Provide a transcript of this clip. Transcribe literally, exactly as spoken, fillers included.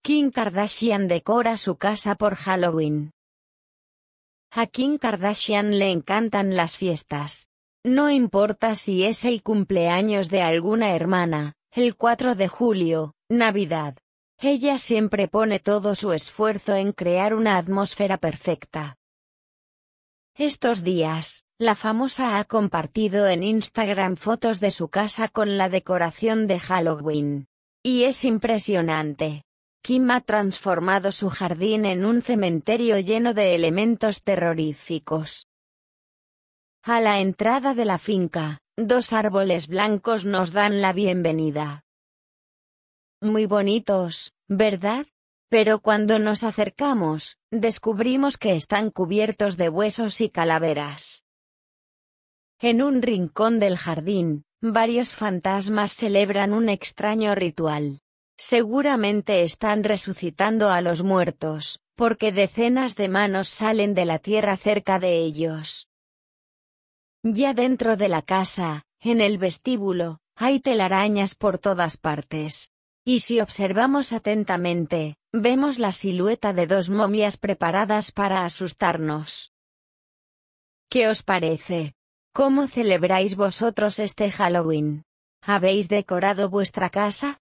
Kim Kardashian decora su casa por Halloween. A Kim Kardashian le encantan las fiestas. No importa si es el cumpleaños de alguna hermana, el cuatro de julio, Navidad. Ella siempre pone todo su esfuerzo en crear una atmósfera perfecta. Estos días, la famosa ha compartido en Instagram fotos de su casa con la decoración de Halloween. Y es impresionante. Kim ha transformado su jardín en un cementerio lleno de elementos terroríficos. A la entrada de la finca, dos árboles blancos nos dan la bienvenida. Muy bonitos, ¿verdad? Pero cuando nos acercamos, descubrimos que están cubiertos de huesos y calaveras. En un rincón del jardín, varios fantasmas celebran un extraño ritual. Seguramente están resucitando a los muertos, porque decenas de manos salen de la tierra cerca de ellos. Ya dentro de la casa, en el vestíbulo, hay telarañas por todas partes. Y si observamos atentamente, vemos la silueta de dos momias preparadas para asustarnos. ¿Qué os parece? ¿Cómo celebráis vosotros este Halloween? ¿Habéis decorado vuestra casa?